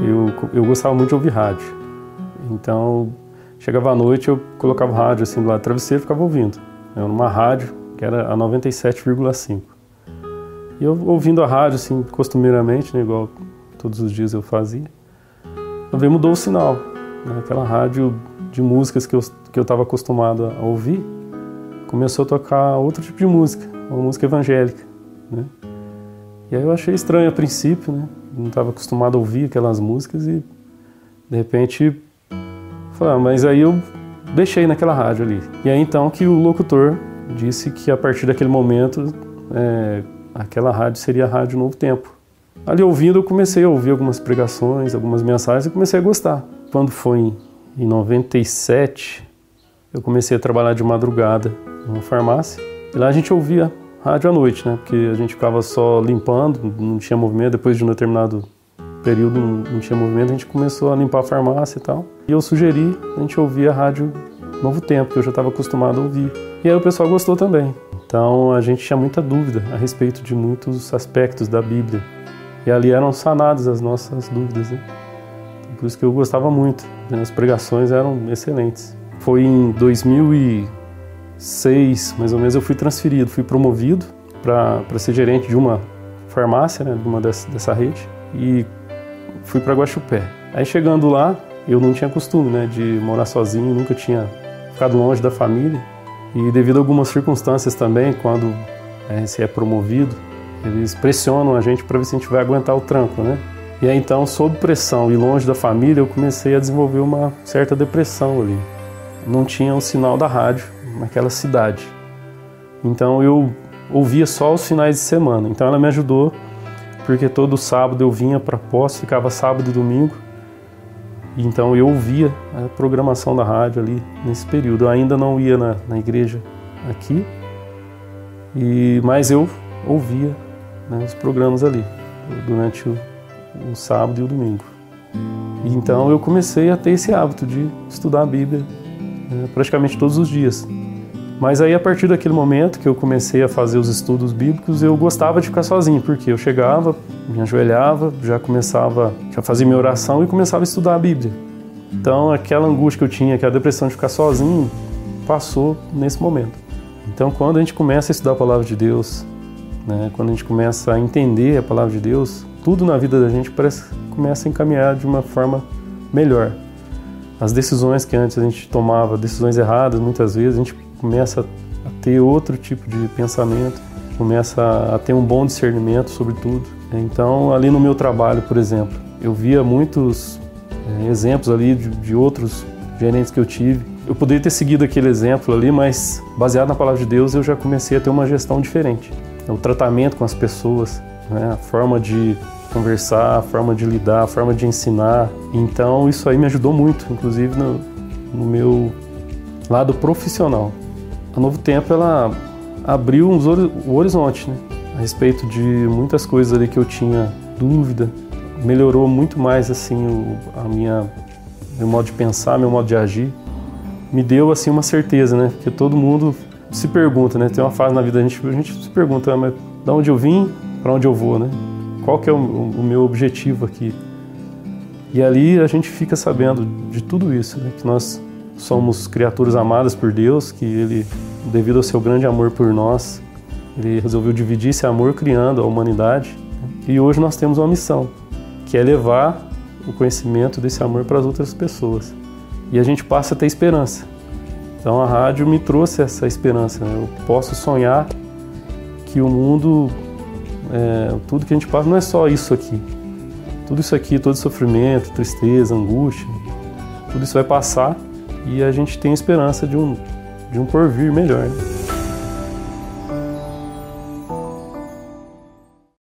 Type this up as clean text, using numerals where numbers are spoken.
eu gostava muito de ouvir rádio. Então, chegava à noite, eu colocava o rádio assim do lado do travesseiro e ficava ouvindo. Eu numa rádio que era a 97,5. E eu ouvindo a rádio, assim, costumeiramente, né, igual todos os dias eu fazia, também mudou o sinal. Né? Aquela rádio de músicas que eu estava acostumado a ouvir, começou a tocar outro tipo de música, uma música evangélica. Né? E aí eu achei estranho a princípio, né? Não estava acostumado a ouvir aquelas músicas e, de repente, falei, mas aí eu deixei naquela rádio ali. E aí então que o locutor disse que a partir daquele momento aquela rádio seria a Rádio Novo Tempo. Ali ouvindo eu comecei a ouvir algumas pregações, algumas mensagens e comecei a gostar. Quando foi em 97, eu comecei a trabalhar de madrugada numa farmácia. E lá a gente ouvia rádio à noite, né? Porque a gente ficava só limpando, não tinha movimento. Depois de um determinado período não tinha movimento, a gente começou a limpar a farmácia e tal. E eu sugeri a gente ouvir a Rádio Novo Tempo, que eu já estava acostumado a ouvir. E aí o pessoal gostou também. Então a gente tinha muita dúvida a respeito de muitos aspectos da Bíblia. E ali eram sanadas as nossas dúvidas, né? Então, por isso que eu gostava muito. As pregações eram excelentes. Foi em 2006, mais ou menos, eu fui transferido, fui promovido para ser gerente de uma farmácia, né, de uma dessa rede, e fui para Guaxupé. Aí chegando lá, eu não tinha costume, né, de morar sozinho, nunca tinha ficado longe da família. E devido a algumas circunstâncias também, quando você é promovido, eles pressionam a gente para ver se a gente vai aguentar o tranco, né? E aí então, sob pressão e longe da família, eu comecei a desenvolver uma certa depressão ali. Não tinha o sinal da rádio naquela cidade. Então eu ouvia só os finais de semana. Então ela me ajudou, porque todo sábado eu vinha para Poços, ficava sábado e domingo. Então eu ouvia a programação da rádio ali nesse período. Eu ainda não ia na igreja aqui, mas eu ouvia, né, os programas ali durante o sábado e o domingo. E então eu comecei a ter esse hábito de estudar a Bíblia praticamente todos os dias. Mas aí a partir daquele momento que eu comecei a fazer os estudos bíblicos, eu gostava de ficar sozinho, porque eu chegava, me ajoelhava, já fazia minha oração e começava a estudar a Bíblia. Então aquela angústia que eu tinha, aquela depressão de ficar sozinho, passou nesse momento. Então quando a gente começa a estudar a Palavra de Deus, né, quando a gente começa a entender a Palavra de Deus, tudo na vida da gente começa a encaminhar de uma forma melhor. As decisões que antes a gente tomava, decisões erradas, muitas vezes a gente começa a ter outro tipo de pensamento, começa a ter um bom discernimento sobre tudo. Então, ali no meu trabalho, por exemplo, eu via muitos exemplos ali de outros gerentes que eu tive. Eu poderia ter seguido aquele exemplo ali, mas baseado na Palavra de Deus, eu já comecei a ter uma gestão diferente. O tratamento com as pessoas, né, a forma de conversar, a forma de lidar, a forma de ensinar. Então, isso aí me ajudou muito, inclusive no meu lado profissional. A Novo Tempo, ela abriu o horizonte, né, a respeito de muitas coisas ali que eu tinha dúvida. Melhorou muito mais assim meu modo de pensar, meu modo de agir. Me deu assim uma certeza, né, porque todo mundo se pergunta, né, tem uma fase na vida a gente se pergunta, mas de onde eu vim, para onde eu vou, né? Qual que é o meu objetivo aqui? E ali a gente fica sabendo de tudo isso, né, que nós somos criaturas amadas por Deus, que Ele, devido ao seu grande amor por nós, Ele resolveu dividir esse amor criando a humanidade. E hoje nós temos uma missão, que é levar o conhecimento desse amor para as outras pessoas. E a gente passa a ter esperança. Então a rádio me trouxe essa esperança, né? Eu posso sonhar que o mundo, tudo que a gente passa não é só isso aqui. Tudo isso aqui, todo sofrimento, tristeza, angústia, tudo isso vai passar. E a gente tem esperança de um porvir melhor, né?